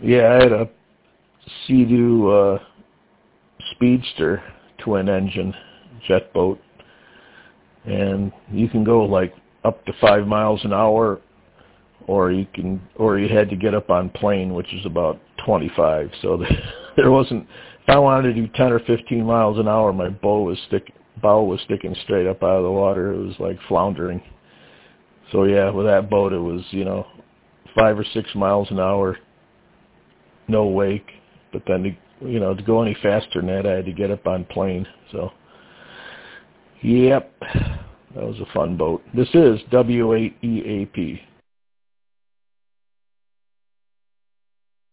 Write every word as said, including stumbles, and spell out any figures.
Yeah, I had a Sea-Doo uh, Speedster twin engine jet boat, and you can go like up to five miles an hour, or you can, or you had to get up on plane, which is about twenty-five. So there wasn't. If I wanted to do ten or fifteen miles an hour, my bow was stick, bow was sticking straight up out of the water. It was like floundering. So yeah, with that boat, it was, you know, five or six miles an hour, no wake. But then, to, you know, to go any faster than that, I had to get up on plane. So, yep, that was a fun boat. This is W eight E A P.